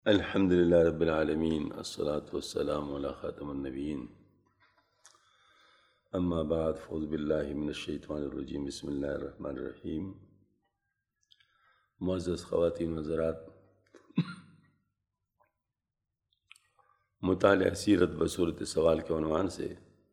الحمد للہ رب العالمین، الصلاۃ والسلام علی خاتم النبیین، اما بعد، فاعوذ باللہ من الشیطان الرجیم، بسم اللہ الرحمن الرحیم۔ معزز خواتین و حضرات، مطالعہ سیرت بصورت سوال کے عنوان سے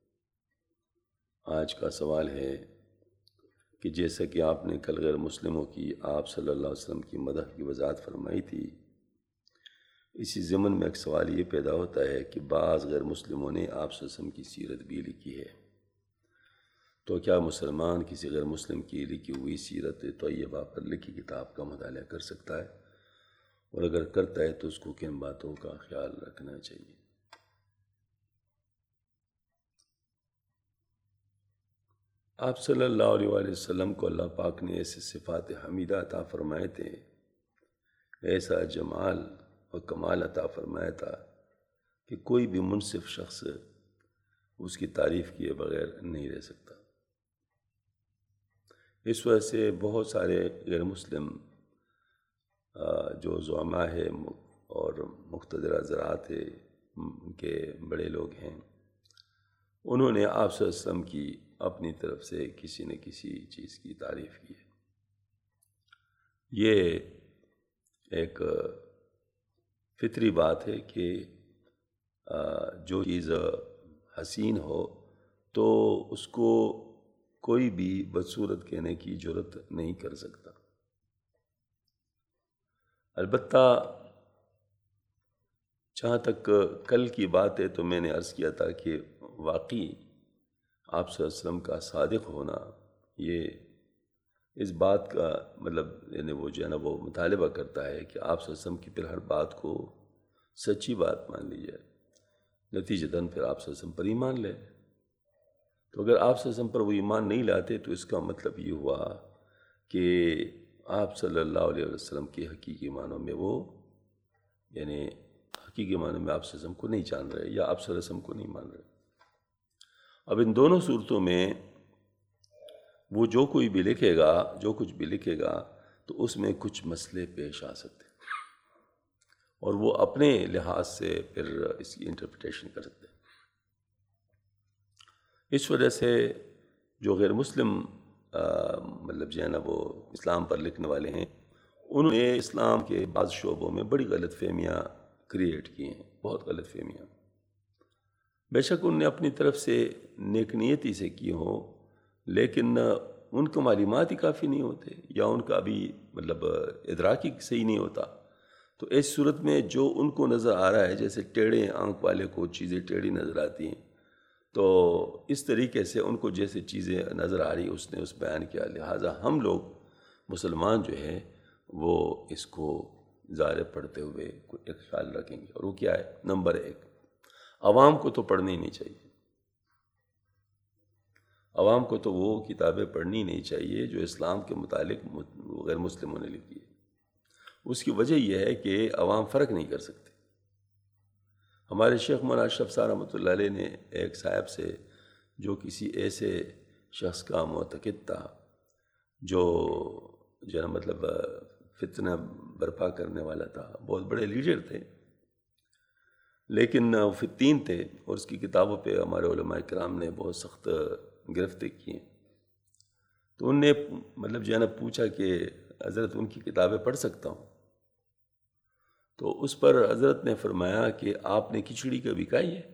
آج کا سوال ہے کہ جیسا کہ آپ نے کل غیر مسلموں کی آپ صلی اللہ علیہ وسلم کی مدح کی وضاحت فرمائی تھی، اسی ضمن میں ایک سوال یہ پیدا ہوتا ہے کہ بعض غیر مسلموں نے آپ صلی اللہ علیہ وسلم کی سیرت بھی لکھی ہے، تو کیا مسلمان کسی غیر مسلم کی لکھی ہوئی سیرت طیبہ پر لکھی کتاب کا مطالعہ کر سکتا ہے؟ اور اگر کرتا ہے تو اس کو کن باتوں کا خیال رکھنا چاہیے؟ آپ صلی اللہ علیہ وآلہ وسلم کو اللہ پاک نے ایسے صفات حمیدہ عطا فرمائے تھے، ایسا جمال اور کمال عطا فرمایا تھا کہ کوئی بھی منصف شخص اس کی تعریف کیے بغیر نہیں رہ سکتا۔ اس وجہ سے بہت سارے غیر مسلم جو زعماء ہے اور مقتدر حضرات ہے، ان کے بڑے لوگ ہیں، انہوں نے آپ صلی اللہ علیہ وسلم کی اپنی طرف سے کسی نہ کسی چیز کی تعریف کی ہے۔ یہ ایک فطری بات ہے کہ جو چیز حسین ہو تو اس کو کوئی بھی بدصورت کہنے کی جرت نہیں کر سکتا۔ البتہ جہاں تک کل کی بات ہے تو میں نے عرض کیا تھا کہ واقعی آپ صلی اللہ علیہ وسلم کا صادق ہونا، یہ اس بات کا مطلب یعنی وہ جو ہے نا وہ مطالبہ کرتا ہے کہ آپ صلی اللہ علیہ وسلم کی پھر ہر بات کو سچی بات مان لی جائے، نتیجتاً پھر آپ صلی اللہ علیہ وسلم پر ایمان لے۔ تو اگر آپ صلی اللہ علیہ وسلم پر وہ ایمان نہیں لاتے تو اس کا مطلب یہ ہوا کہ آپ صلی اللہ علیہ وسلم کے حقیقی معنوں میں وہ یعنی حقیقی معنوں میں آپ صلی اللہ علیہ وسلم کو نہیں جان رہے یا آپ صلی اللہ علیہ وسلم کو نہیں مان رہے۔ اب ان دونوں صورتوں میں وہ جو کوئی بھی لکھے گا، جو کچھ بھی لکھے گا، تو اس میں کچھ مسئلے پیش آ سکتے ہیں اور وہ اپنے لحاظ سے پھر اس کی انٹرپریٹیشن کر سکتے ہیں۔ اس وجہ سے جو غیر مسلم مطلب جو ہے نا وہ اسلام پر لکھنے والے ہیں، انہوں نے اسلام کے بعض شعبوں میں بڑی غلط فہمیاں کریٹ کی ہیں، بہت غلط فہمیاں۔ بے شک ان نے اپنی طرف سے نیک نیتی سے کی ہوں، لیکن ان کو معلومات ہی کافی نہیں ہوتے یا ان کا ابھی مطلب ادراک ہی صحیح نہیں ہوتا۔ تو اس صورت میں جو ان کو نظر آ رہا ہے، جیسے ٹیڑھے آنکھ والے کو چیزیں ٹیڑھی نظر آتی ہیں، تو اس طریقے سے ان کو جیسے چیزیں نظر آ رہی اس نے اس بیان کیا، لہٰذا ہم لوگ مسلمان جو ہے وہ اس کو ظاہر پڑھتے ہوئے ایک خیال رکھیں گے، اور وہ کیا ہے؟ نمبر ایک، عوام کو تو پڑھنی نہیں چاہیے۔ عوام کو تو وہ کتابیں پڑھنی نہیں چاہیے جو اسلام کے متعلق غیر مسلموں نے لکھی ہے۔ اس کی وجہ یہ ہے کہ عوام فرق نہیں کر سکتے۔ ہمارے شیخ مولانا اشرف صاحب رحمۃ اللہ علیہ نے ایک صاحب سے، جو کسی ایسے شخص کا معتقد تھا جو ہے مطلب فتنہ برپا کرنے والا تھا، بہت بڑے لیڈر تھے لیکن فتین تھے، اور اس کی کتابوں پہ ہمارے علماء کرام نے بہت سخت گرفتیں کی ہیں۔ تو ان نے مطلب جو ہے نا پوچھا کہ حضرت ان کی کتابیں پڑھ سکتا ہوں؟ تو اس پر حضرت نے فرمایا کہ آپ نے کھچڑی کبھی کھائی ہے؟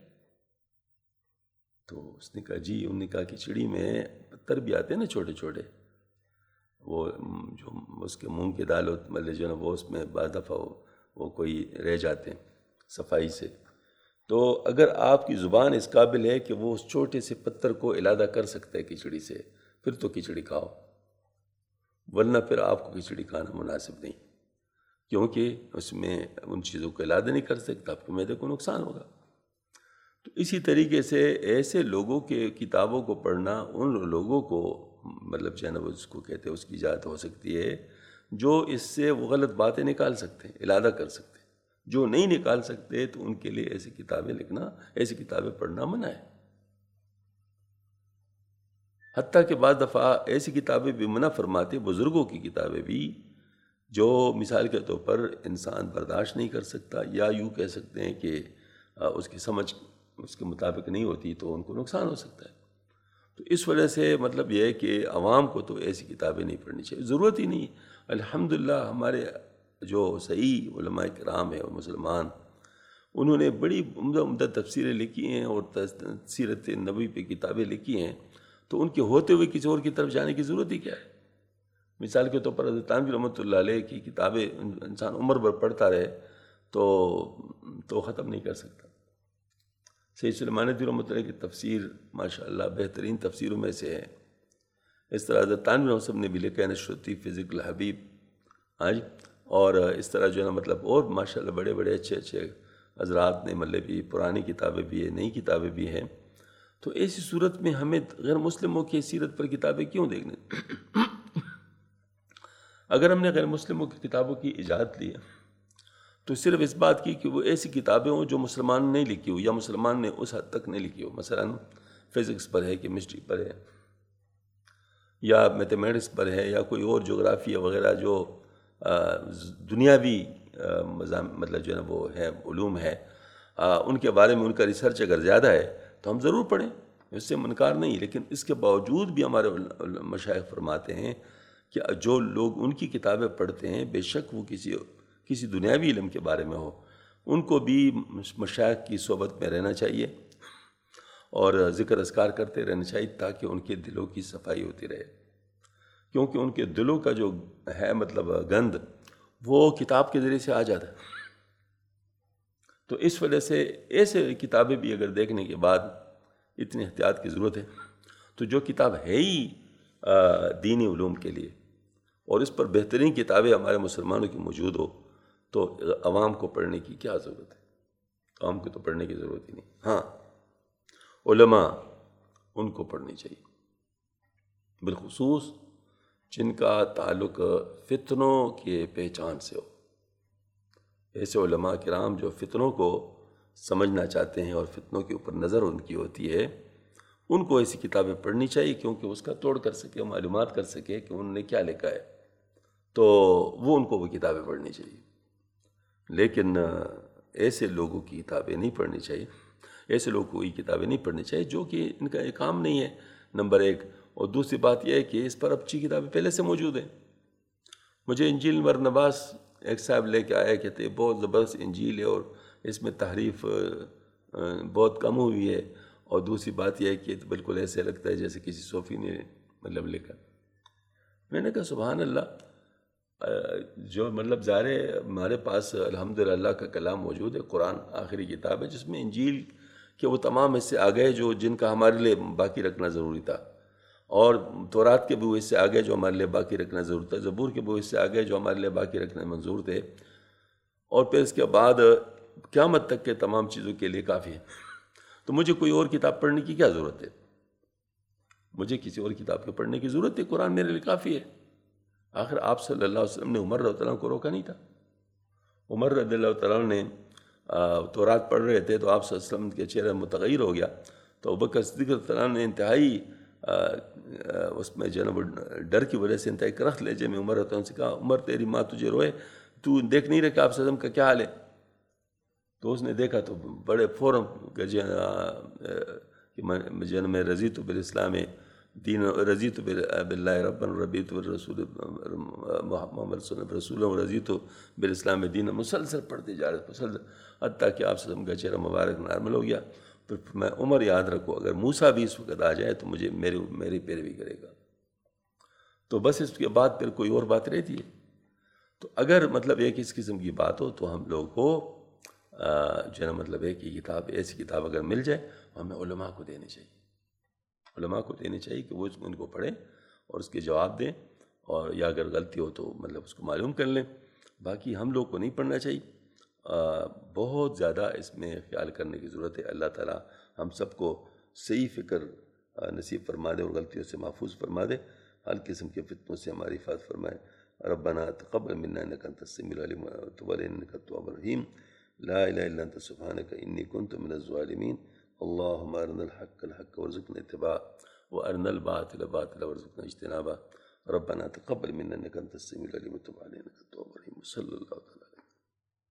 تو اس نے کہا جی۔ انہوں نے کہا کھچڑی میں پتھر بھی آتے ہیں نا چھوٹے چھوٹے، وہ جو اس کے مونگ کی دال مطلب جو ہے نا وہ اس میں بعض دفعہ وہ کوئی رہ جاتے ہیں صفائی سے۔ تو اگر آپ کی زبان اس قابل ہے کہ وہ اس چھوٹے سے پتھر کو علادہ کر سکتا ہے کھچڑی سے، پھر تو کھچڑی کھاؤ، ورنہ پھر آپ کو کھچڑی کھانا مناسب نہیں، کیونکہ اس میں ان چیزوں کو علادہ نہیں کر سکتا، آپ کے معدے کو نقصان ہوگا۔ تو اسی طریقے سے ایسے لوگوں کے کتابوں کو پڑھنا، ان لوگوں کو مطلب جو ہے نا وہ اس کو کہتے ہیں اس کی اجازت ہو سکتی ہے جو اس سے وہ غلط باتیں نکال سکتے ہیں، علادہ کر سکتے ہیں۔ جو نہیں نکال سکتے تو ان کے لیے ایسی کتابیں لکھنا، ایسی کتابیں پڑھنا منع ہے۔ حتیٰ کہ بعض دفعہ ایسی کتابیں بھی منع فرماتے، بزرگوں کی کتابیں بھی جو مثال کے طور پر انسان برداشت نہیں کر سکتا، یا یوں کہہ سکتے ہیں کہ اس کی سمجھ اس کے مطابق نہیں ہوتی، تو ان کو نقصان ہو سکتا ہے۔ تو اس وجہ سے مطلب یہ ہے کہ عوام کو تو ایسی کتابیں نہیں پڑھنی چاہیے، ضرورت ہی نہیں۔ الحمدللہ ہمارے جو صحیح علماء کرام ہیں اور مسلمان، انہوں نے بڑی عمدہ عمدہ تفسیریں لکھی ہیں اور سیرت نبوی پہ کتابیں لکھی ہیں، تو ان کے ہوتے ہوئے کسی اور کی طرف جانے کی ضرورت ہی کیا ہے؟ مثال کے طور پر حضرت تھانوی رحمۃ اللہ علیہ کی کتابیں انسان عمر بھر پڑھتا رہے تو ختم نہیں کر سکتا۔ سید سلیمان ندوی رحمۃ اللہ کی تفسیر ماشاءاللہ بہترین تفسیروں میں سے ہے۔ اس طرح حضرت تھانوی رحمۃ اللہ نے بھی لکھا ہے نشرتی فی ذکر الحبیب، آج اور اس طرح جو ہے نا مطلب اور ماشاءاللہ بڑے بڑے اچھے اچھے حضرات نے مطلب بھی پرانی کتابیں بھی ہیں، نئی کتابیں بھی ہیں۔ تو ایسی صورت میں ہمیں غیر مسلموں کی سیرت پر کتابیں کیوں دیکھنے؟ اگر ہم نے غیر مسلموں کی کتابوں کی اجازت لی تو صرف اس بات کی کہ وہ ایسی کتابیں ہوں جو مسلمان نے لکھی ہو یا مسلمان نے اس حد تک نہیں لکھی ہو، مثلا فزکس پر ہے، کیمسٹری پر ہے، یا میتھمیٹکس پر ہے، یا کوئی اور جغرافیہ وغیرہ جو دنیاوی مطلب جو ہے نا وہ ہے علوم ہے، ان کے بارے میں ان کا ریسرچ اگر زیادہ ہے تو ہم ضرور پڑھیں، اس سے منکار نہیں۔ لیکن اس کے باوجود بھی ہمارے مشائخ فرماتے ہیں کہ جو لوگ ان کی کتابیں پڑھتے ہیں بے شک وہ کسی دنیاوی علم کے بارے میں ہو، ان کو بھی مشائخ کی صحبت میں رہنا چاہیے اور ذکر اذکار کرتے رہنا چاہیے، تاکہ ان کے دلوں کی صفائی ہوتی رہے، کیونکہ ان کے دلوں کا جو ہے مطلب گند وہ کتاب کے ذریعے سے آ جاتا ہے۔ تو اس وجہ سے ایسے کتابیں بھی اگر دیکھنے کے بعد اتنی احتیاط کی ضرورت ہے، تو جو کتاب ہے ہی دینی علوم کے لیے اور اس پر بہترین کتابیں ہمارے مسلمانوں کی موجود ہو، تو عوام کو پڑھنے کی کیا ضرورت ہے؟ عوام کو تو پڑھنے کی ضرورت ہی نہیں۔ ہاں علماء ان کو پڑھنی چاہیے، بالخصوص جن کا تعلق فتنوں کے پہچان سے ہو۔ ایسے علماء کرام جو فتنوں کو سمجھنا چاہتے ہیں اور فتنوں کے اوپر نظر ان کی ہوتی ہے، ان کو ایسی کتابیں پڑھنی چاہیے، کیونکہ اس کا توڑ کر سکے، معلومات کر سکے کہ انہوں نے کیا لکھا ہے، تو ان کو وہ کتابیں پڑھنی چاہیے۔ لیکن ایسے لوگوں کی کتابیں نہیں پڑھنی چاہیے، ایسے لوگوں کو یہ کتابیں نہیں پڑھنی چاہیے جو کہ ان کا ایک کام نہیں ہے، نمبر ایک۔ اور دوسری بات یہ ہے کہ اس پر اچھی کتابیں پہلے سے موجود ہیں۔ مجھے انجیل برنباس ایک صاحب لے کے آیا، کہتے بہت زبردست انجیل ہے اور اس میں تحریف بہت کم ہوئی ہے، اور دوسری بات یہ ہے کہ بالکل ایسے لگتا ہے جیسے کسی صوفی نے مطلب لکھا۔ میں نے کہا سبحان اللہ، جو مطلب ظاہر ہے ہمارے پاس الحمدللہ اللہ کا کلام موجود ہے، قرآن آخری کتاب ہے جس میں انجیل کے وہ تمام حصے آ گئے جن کا ہمارے لیے باقی رکھنا ضروری تھا، اور تورات کے بھی وہ حصے آ گئے جو ہمارے لیے باقی رکھنا ضروری تھا، زبور کے بھی وہ حصے آ گئے جو ہمارے لیے باقی رکھنا منظور تھے، اور پھر اس کے بعد قیامت تک کے تمام چیزوں کے لیے کافی ہے۔ تو مجھے کوئی اور کتاب پڑھنے کی کیا ضرورت ہے؟ مجھے کسی اور کتاب کے پڑھنے کی ضرورت ہے؟ قرآن میرے لیے کافی ہے۔ آخر آپ صلی اللہ علیہ وسلم نے عمر رضی اللہ عنہ کو روکا نہیں تھا؟ عمر رضی اللہ تعالیٰ نے تورات پڑھ رہے تھے تو آپ صلی اللہ علیہ وسلم کے چہرہ متغیر ہو گیا، تو ابوبکر صدیق رضی اللہ عنہ نے انتہائی اس میں جو ہے نا ڈر کی وجہ سے انتہائی کرخت لہجے میں عمر رضی اللہ عنہ سے کہا، عمر تیری ماں تجھے روئے، تو دیکھ نہیں رہا کہ آپ صلی اللہ علیہ وسلم کا کیا حال ہے؟ تو اس نے دیکھا تو بڑے فوراً کہ میں رضیت بالاسلام دین، رضیت باللہ ربا، رضیت بالرسول محمد صلی اللہ علیہ وسلم، رضیت بالاسلام دین، مسلسل پڑھتے جا رہے، مسلسل، حتیٰ کہ آپ صلی اللہ علیہ وسلم کا چہرہ مبارک نارمل ہو گیا۔ پھر میں عمر یاد رکھو، اگر موسیٰ بھی اس وقت آ جائے تو مجھے میری پیروی کرے گا۔ تو بس اس کے بعد پھر کوئی اور بات رہتی ہے۔ تو اگر مطلب ایک اس قسم کی بات ہو تو ہم لوگ کو جو ہے نا مطلب ایک کتاب، ایسی کتاب اگر مل جائے ہمیں علماء کو دینی چاہیے، علماء کو دینی چاہیے کہ وہ ان کو پڑھیں اور اس کے جواب دیں، اور یا اگر غلطی ہو تو مطلب اس کو معلوم کر لیں۔ باقی ہم لوگ کو نہیں پڑھنا چاہیے، بہت زیادہ اس میں خیال کرنے کی ضرورت ہے۔ اللہ تعالیٰ ہم سب کو صحیح فکر نصیب فرما دے اور غلطیوں سے محفوظ فرما دے، ہر قسم کے فتنوں سے ہماری حفاظت فرمائے۔ ربنا تقبل منا انک انت السمیع العلیم وتب علینا انک التواب الرحیم، لا الہ الا انت سبحانک انی کنت من الظالمین، اللہم ارنا الحق الحق وارزقنا اتباعہ وارنا الباطل باطلا وارزقنا اجتنابہ۔ ربنا تقبل منا انك انت السميع العليم وتب علينا انك التواب الرحيم. صلی اللہ تعالیٰ